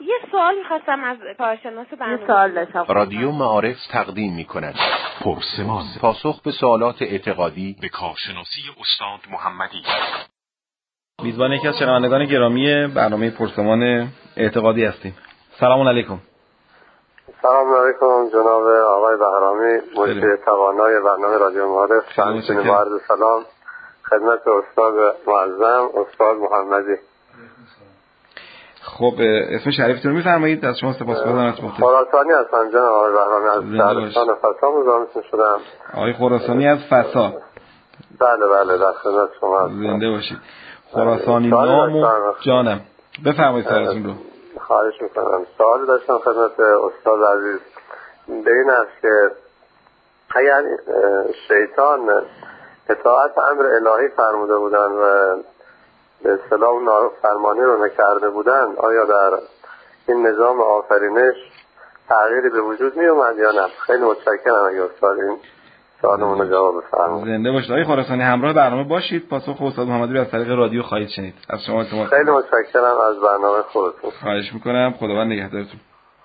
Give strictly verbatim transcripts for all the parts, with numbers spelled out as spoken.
یه سوال می‌خواستم از کارشناس برنامه. یه سوال داشتم. رادیو معارف تقدیم می‌کند پرسمان، پاسخ به سوالات اعتقادی به کارشناسی استاد محمدی. میزبان یکی از شنوندگان گرامی برنامه پرسمان اعتقادی هستیم. سلام علیکم. سلام علیکم جناب آقای بهرامی، مدیر توانای برنامه رادیو معارف. همچنین با عرض سلام خدمت استاد معظم استاد محمدی. خب اسم شریفتون رو میفرمایید؟ از شما سپاسگزارم. از خراسانی هستم جناب آقای بهرامی، از شهرستان فسا مزاحمتون شدم. آقای خراسانی از فسا. بله بله در خدمت شما. زنده باشید. خراسانی نام و جانم. بفرمایید سوالتون رو. خواهش میکنم. سوال داشتم خدمت استاد عزیز، به این است که اگر شیطان اطاعت امر الهی فرموده بودن و به اصطلاح اون نافرمانی رو نکرده بودن، آیا در این نظام آفرینش تغییری به وجود می اومد یا نه؟ خیلی متشکرم اگه استاد این سوالمون رو جواب بفرمایید. زنده باشید آقای خراسانی، همراه برنامه باشید. پاسخ استاد محمدی رو از طریق رادیو خواهید شنید. از شما التماس. خیلی متشکرم از برنامه خودتون. خواهش میکنم. خداوند نگهدارتون.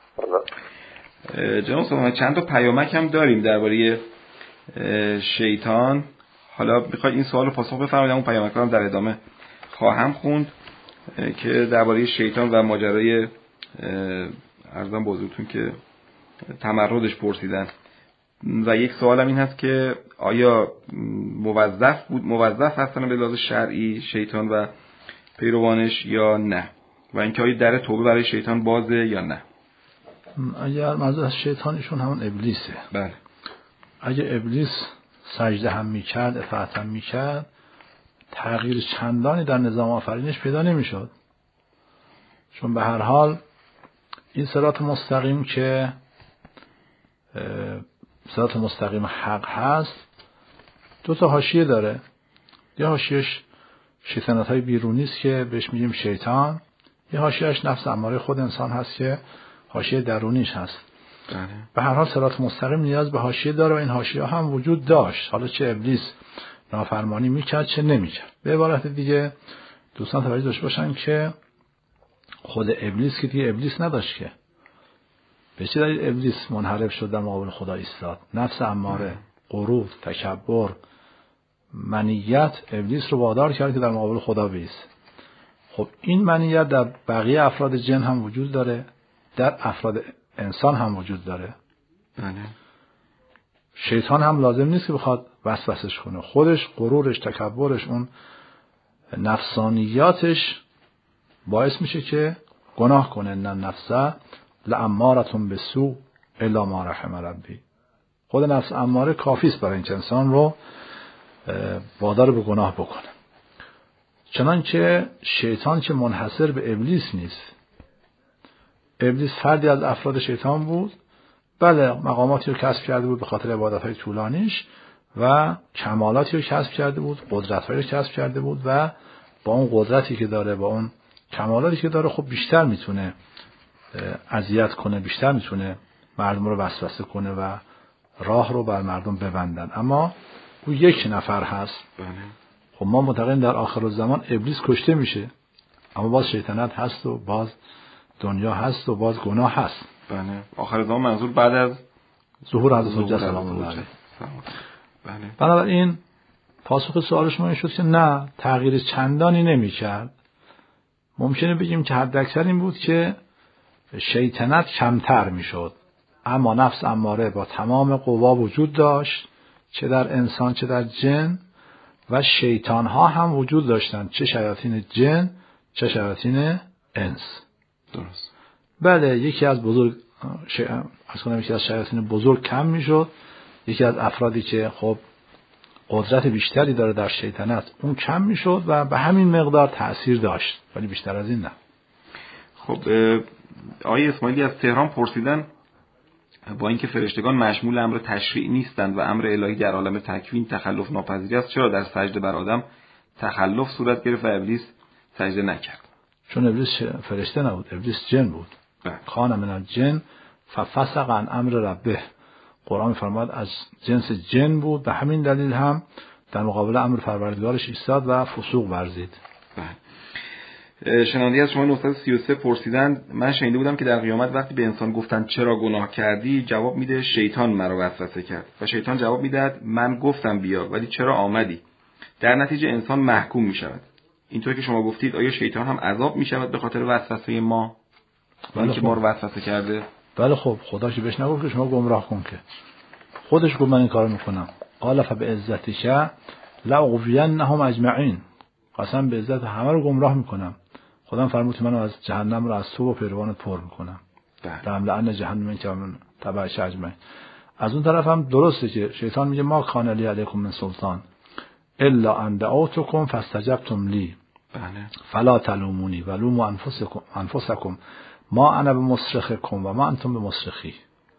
جناب استاد چند تا پیامک هم داریم درباره شیطان. حالا میخواید این سوالو پاسخ بفرمایید، اون پیامک‌ها هم در ادامه خواهم خوند که درباره شیطان و ماجرای عرضم بزرگتون که تمردش پرسیدن. و یک سوالم این هست که آیا موظف بود موظف هستن به لحاظ شرعی شیطان و پیروانش یا نه، و اینکه آیا در توبه برای شیطان بازه یا نه؟ اگر منظور از شیطانشون همون ابلیسه. بله. اگه ابلیس سجده هم میکرد، اطاعت هم میکرد، تغییر چندانی در نظام آفرینش پیدا نمیشد. چون به هر حال این صراط مستقیم که صراط مستقیم حق هست دو تا حاشیه داره. یه حاشیهش شیطنت‌های بیرونی است که بهش میگیم شیطان، یه حاشیهش نفس اماره خود انسان هست که حاشیه درونیش هست. بله. به هر حال صراط مستقیم نیاز به حاشیه داره و این حاشیه هم وجود داشت، حالا چه ابلیس نافرمانی میکرد چه نمیکرد. به عبارت دیگه دوستان توجه داشته باشن که خود ابلیس که دیگه ابلیس نداشت که. به چه دلیل ابلیس منحرف شد در مقابل خدا ایستاد؟ نفس اماره، غرور، تکبر، منیت ابلیس رو وادار کرد که در مقابل خدا بایست. خب این منیت در بقیه افراد جن هم وجود داره، در افراد انسان هم وجود داره. بله. شیطان هم لازم نیست که بخواد وسوسش کنه، خودش غرورش، تکبرش، اون نفسانیاتش باعث میشه که گناه کنه. نه نفسه لامارتون بالسوء الا ما رحم ربی. خود نفس اماره کافی است برای اینکه انسان رو وادار به گناه بکنه. چنانچه شیطان که منحصر به ابلیس نیست. ابلیس فردی از افراد شیطان بود. بله مقاماتی رو کسب کرده بود به خاطر عبادت‌های طولانیش و کمالاتی رو کسب کرده بود، قدرت‌هایی رو کسب کرده بود و با اون قدرتی که داره، با اون کمالاتی که داره، خب بیشتر میتونه اذیت کنه، بیشتر میتونه مردم رو وسوسه کنه و راه رو بر مردم ببندن. اما او یک نفر هست. بله. خب ما معتقدیم در آخر الزمان ابلیس کشته میشه، اما باز شیطنت هست و باز دنیا هست و باز گناه هست. بله. آخر زمان منظور بعد از ظهور حضرت حجت سلام الله علیه. بله. بنابراین پاسخ سوال شما این شد که نه، تغییر چندانی نمی کرد. ممکنه بگیم که حد اکثر این بود که شیطنت کمتر می شد، اما نفس اماره با تمام قوا وجود داشت، چه در انسان چه در جن، و شیطان ها هم وجود داشتند، چه شیاطین جن چه شیاطین انس. درست. بله یکی از بزرگ ش... از کنم یکی از شیاطین بزرگ کم میشد، یکی از افرادی که خب قدرت بیشتری داره در شیطنت اون کم میشد و به همین مقدار تأثیر داشت، ولی بیشتر از این نه. خب آقای اسماعیلی از تهران پرسیدن با اینکه فرشتگان مشمول امر تشریع نیستند و امر الهی در عالم تکوین تخلف ناپذیر است، چرا در سجده بر آدم تخلف صورت گرفت و ابلیس سجده نکرد؟ چون ابلیس فرشته نبود، ابلیس جن بود. کان من الجن ففسق عن امر ربه. قرآن فرماد از جنس جن بود، به همین دلیل هم در مقابل امر پروردگارش ایستاد و فسوق ورزید. شنونده از شما نهصد و سی و سه پرسیدن من شنیده بودم که در قیامت وقتی به انسان گفتن چرا گناه کردی جواب میده شیطان مرا وسوسه کرد و شیطان جواب میداد من گفتم بیا ولی چرا آمدی. در نتیجه انسان محکوم میشود. اینطور که شما گفتید آیا شیطان هم عذاب میشود به خاطر وسوسه ما ولی که ما رو وسوسه کرده؟ بله خب خدا که بهش نگفت که شما گمراه کن که خودش گفت من این کارو میکنم. قال فبعزتک لاغوینهم اجمعین قسم به عزت همه رو گمراه میکنم. خدا فرمود منو از جهنم رو از تو و پیروانت پر میکنم. در لعن جهنم که من تبعش اجمعین. از اون طرف هم درسته که شیطان میگه ما کان لی علیکم من سلطان الا ان دعوتکم فاستجبتم لی بله فلا تلومونی ولوموا انفسکم انفسکم ما انا بمصرخکم و ما انتم بمصرخی.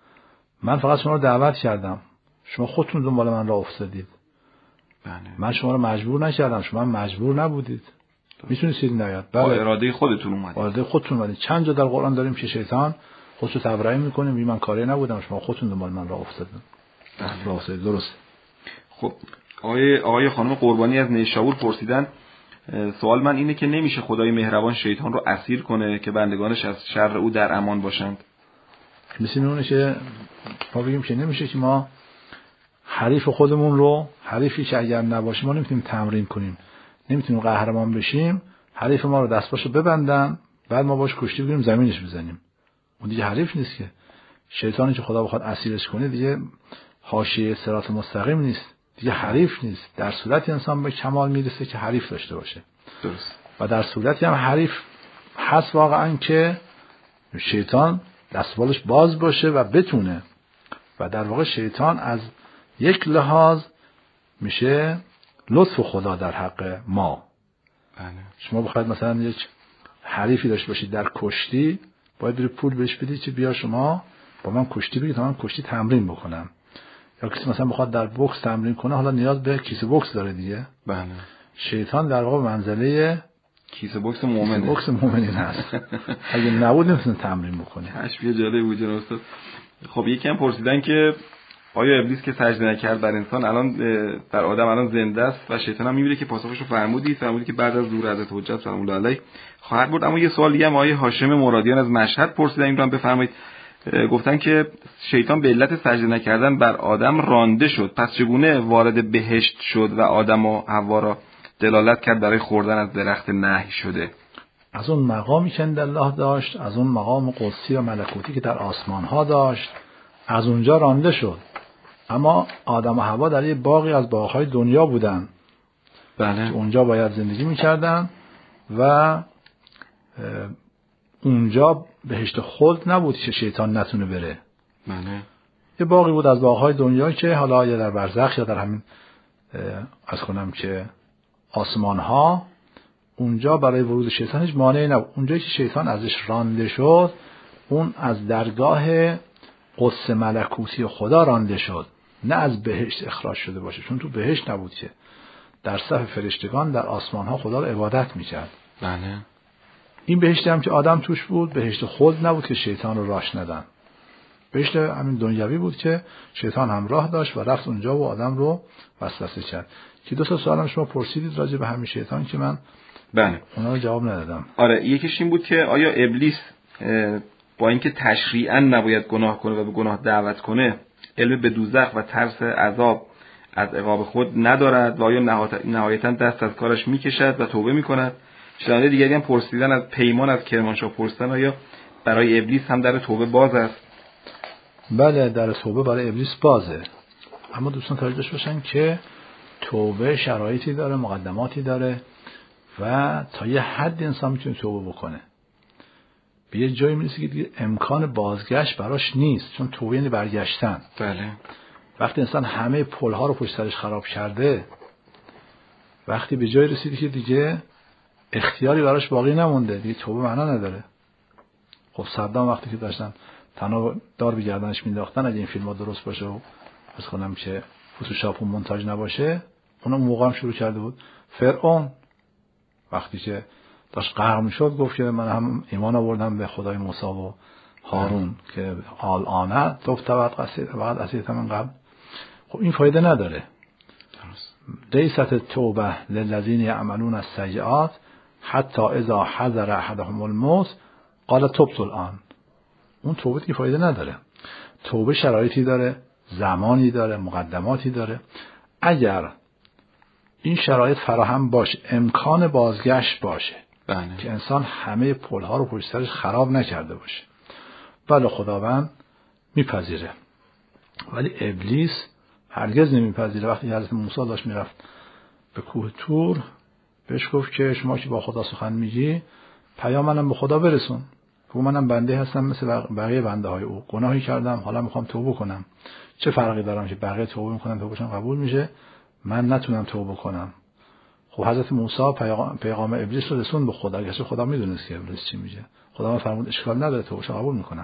من فقط شما رو دعوت کردم شما خودتون دنبال من راه افتادید. بله من شما رو مجبور نکردم شما مجبور نبودید. میتونید سید نیاد با اراده خودتون اومدید. با اراده خودتون اومدید. چند جا در قرآن داریم که شیطان خودشو تبرئه میکنه میگه من کاری نبودم شما خودتون دنبال من راه افتادید. درسته درست. خب آقای آقای خانم قربانی از نیشابور پرسیدن سوال من اینه که نمیشه خدای مهربان شیطان رو اسیر کنه که بندگانش از شر او در امان باشند؟ مثل اونه که ما بگیم که نمیشه که ما حریف خودمون رو حریفی که اگر نباشه ما نمیتونیم تمرین کنیم نمیتونیم قهرمان بشیم حریف ما رو دستپاشو ببندن بعد ما باش کشتی بگیریم زمینش بزنیم. اون دیگه حریف نیست که. شیطانی که خدا بخواد اسیرش کنه دیگه حاشیه صراط مستقیم نیست دیگه حریف نیست. در صورتی انسان به کمال میرسه که حریف داشته باشه. درست. و در صورتی هم حریف هست واقعا که شیطان دستبالش باز باشه و بتونه و در واقع شیطان از یک لحاظ میشه لطف خدا در حق ما. بله. شما بخواید مثلا یک حریفی داشته باشید در کشتی باید بری پول بهش بدید که بیا شما با من کشتی بگید تا من کشتی تمرین بکنم. یا کسی مثلا بخواد در بوکس تمرین کنه حالا نیاز به کیسه بوکس داره دیگه. بله. شیطان در واقع منزله کیسه بوکس مومنه. کیسه بوکس مومنین هست. اگه نبود نمیتونه تمرین بکنه. تشبیه جالب بود جناب استاد. خب یکی هم پرسیدن که آیا ابلیس که سجده نکرد بر انسان الان در آدم الان زنده است و شیطان هم میبینه که پاسخش رو فرمودید فرمودید که بعد از ظهور حضرت حجت سلام الله علیه خواهد بود. اما یه سوال دیگه هم آقای هاشم مرادیان از مشهد پرسیدن این رو هم بفرمایید. گفتن که شیطان به علت سجده نکردن بر آدم رانده شد پس چگونه وارد بهشت شد و آدم و حوا را دلالت کرد برای خوردن از درخت نهی شده؟ از اون مقامی که الله داشت از اون مقام قدسی و ملکوتی که در آسمان ها داشت از اونجا رانده شد. اما آدم و حوا در یه باغی از باغ‌های دنیا بودن. بله. اونجا باید زندگی می‌کردن و اونجا بهشت خلد نبود که شیطان نتونه بره. بله. یه باغی بود از باغ‌های دنیا که حالا یا در برزخ یا در همین از کنم که آسمان‌ها اونجا برای ورود شیطان هیچ مانعی نبود. اونجایی که شیطان ازش رانده شد اون از درگاه قدس ملکوتی خدا رانده شد نه از بهشت اخراج شده باشه چون تو بهشت نبود که در صف فرشتگان در آسمان ها خدا رو عبادت میکرد. بله. این بهشت هم که آدم توش بود بهشت خلد نبود که شیطان رو راش ندن. بهشت همین دنیوی بود که شیطان هم راه داشت و رفت اونجا و آدم رو وسوسه کرد. که دو تا سوالم شما پرسیدید راجع به همین شیطان که من بله اونا رو جواب ندادم. آره یکیش این بود که آیا ابلیس با اینکه تشریعاً نباید گناه کنه و به گناه دعوت کنه علم به دوزخ و ترس عذاب از عقاب خود ندارد و آیا نهایتاً دست از کارش میکشد و توبه میکند؟ شنونده دیگری هم پرسیدن از پیمان از کرمانشاه پرسیدن آیا برای ابلیس هم در توبه باز است؟ بله در توبه برای ابلیس بازه. اما دوستان توجه داشته باشن که توبه شرایطی داره مقدماتی داره و تا یه حد انسان میتونه توبه بکنه. به یه جایی میرسه که دیگه امکان بازگشت براش نیست چون توبه یعنی برگشتن. بله. وقتی انسان همه پلها رو پشت سرش خراب کرده وقتی به جایی رسیدی که دیگه اختیاری براش باقی نمونده دیگه توبه معنا نداره. خب صدام وقتی که داشتن تنها دار به گردنش مینداختن اگه این فیلم‌ها درست باشه و از کنم که فتوشاپ و مونتاژ نباشه اون موقع هم شروع کرده بود. فرعون وقتی که داشت قهر میشد گفت که من هم ایمان آوردم به خدای موسی و هارون که آل آنه توب تبعت قصید بعد اسیت من قبل. خب این فایده نداره. لیست توبه للذین یعملون السیئات حتی اذا حضر احدهم الموت قال تبت الان. اون توبه که فایده نداره. توبه شرایطی داره، زمانی داره، مقدماتی داره. اگر این شرایط فراهم باشه، امکان بازگشت باشه، بله. که انسان همه پلها رو پشت سرش خراب نکرده باشه، بله خداوند میپذیره. ولی ابلیس هرگز نمیپذیره. وقتی حضرت موسی داشت میرفت به کوه طور، بهش گفت که شما که با خدا سخن میگی، پیام منم به خدا برسون. گفت منم بنده هستم مثل بقیه بنده های او، گناهی کردم، حالا میخوام توبه کنم. چه فرقی دارم که بقیه توبه میکنن توبهشون قبول میشه، من نتونم توبه کنم؟ خب حضرت موسی پیغام, پیغام ابلیس رو رسون به خدا، گرچه خدا میدونست که ابلیس چی میگه. خدا من فرمود اشکال نداره، توبهشو قبول میکنم.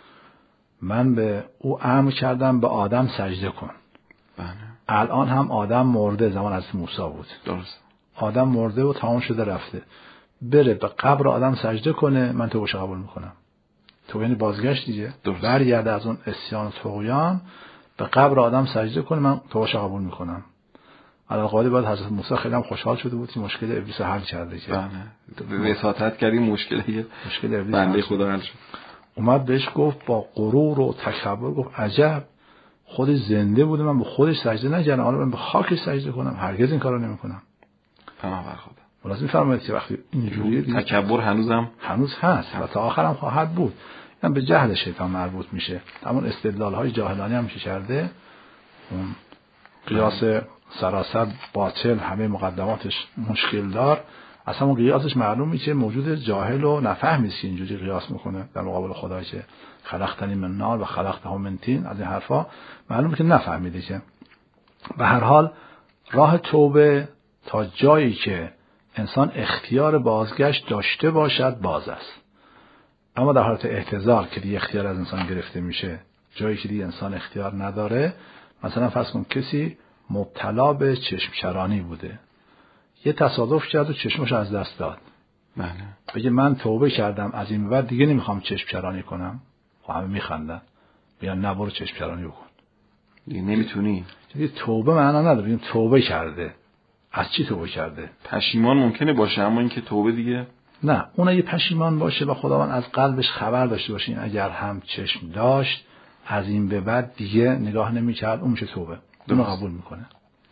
من به او امر کردم به آدم سجده کن. بله. الان هم آدم مرده، زمان از موسی بود. درست. آدم مرده و تمام شده رفته. بره به قبر آدم سجده کنه، من توبهشو قبول میکنم. توبه یعنی بازگشت دیگه. برگرده از اون عصیان و طغیان، به قبر آدم سجده کنه، من توبهشو قبول میکنم. علاوه بعد حضرت موسی خیلی هم خوشحال شده بود که مشکل ابلیس حل کرده که بله وساطت کردیم مشکل مشکل ابلیس بنده خدا حل شد. اومد بهش گفت با غرور و تکبر، گفت عجب، خودش زنده بوده، من به خودش سجده نکردم، حالا من به خاکش سجده کنم؟ هرگز این کارو نمیکنم. پناه بر خدا. ولازم میفرماید که وقتی اینجوریه تکبر هنوزم هنوز هست و تا آخرم خواهد بود. این به جهل شیطان مربوط میشه. همون استدلال های جاهلانه هم که کرده، اون قیاس سراسر باطل، همه مقدماتش مشکل دار، اصلا اون قیاسش معلوم میشه موجود جاهل و نفهمی است که اینجوری قیاس میکنه در مقابل خدا که خلقتنی من نار و خلقته من طین. از این حرفا معلومه که نفهمیده. که به هر حال راه توبه تا جایی که انسان اختیار بازگشت داشته باشد باز است. اما در حالت احتضار که دیگه اختیار از انسان گرفته میشه، جایی که دیگه انسان اختیار نداره، مثلا فرض کن کسی مبتلا به چشم چرانی بوده، یه تصادف کرد و چشمش از دست داد. بله. بگه من توبه کردم، از این بعد دیگه نمیخوام چشم چرانی کنم. خب همه میخندن، میگن نه برو چشم چرانی بکن. دیگه نمیتونی. دیگه توبه معنا نداره. بگیم توبه کرده. از چی توبه کرده؟ پشیمان ممکنه باشه، اما اینکه توبه دیگه نه. اون اگه پشیمان باشه و خداوند از قلبش خبر داشته باشه اگر هم چشم داشت از این به بعد دیگه نگاه نمی‌کرد، اون میشه توبه، اونو قبول میکنه.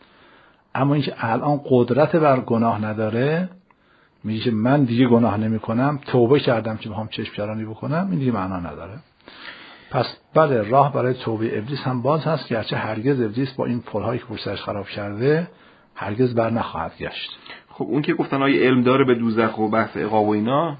اما اینکه الان قدرت بر گناه نداره، میگه که من دیگه گناه نمی‌کنم، توبه کردم که میخوام چشم چرانی بکنم، این دیگه معنا نداره. پس بله، راه برای توبه ابلیس هم باز هست، گرچه هرگز ابلیس با این پل‌هایی که پشت سرش خراب کرده هرگز بر نخواهد گشت. خب اون که گفتن آیه علم داره به دوزخ و بحث عقاب و اینا،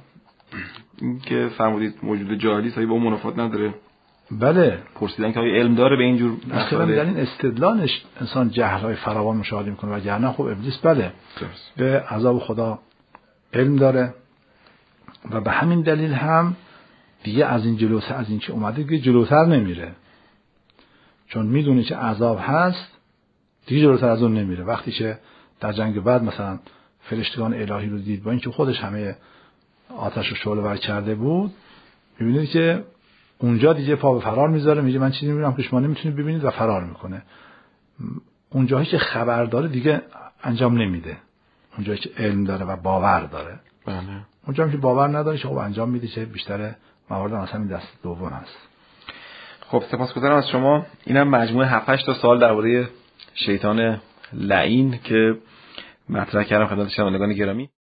این که فرمودید موجود جاهلی سایی با اون منافات نداره. بله، پرسیدن که آیه علم داره به اینجور مثلا در این استدلالش انسان جهل‌های فراوان مشاهده می‌کنه، وگرنه خب ابلیس بله درست. به عذاب خدا علم داره و به همین دلیل هم دیگه از این جلوتر، از این که اومده دیگه جلوتر نمیره، چون میدونه که عذاب هست، دیگه جلوتر از اون نمیره. وقتی که در جنگ بعد مثلا فرشتگان الهی رو دید با اینکه خودش همه آتش و شعله ور کرده بود، میبینید که اونجا دیگه پا به فرار میذاره، میگه من چیزی نمیبینم که شما نمیتونید ببینید و فرار میکنه. اونجایی که خبر داره دیگه انجام نمیده، اونجایی که علم داره و باور داره. بله. اونجایی که باور نداره که خب انجام میده، که بیشتر موارد مثلا این دست دوم هست. خب سپاسگزارم از شما. اینم مجموعه هفت هشت تا سوال درباره شیطان لعین که مطرح کردم خدمت شنوندگان گرامی.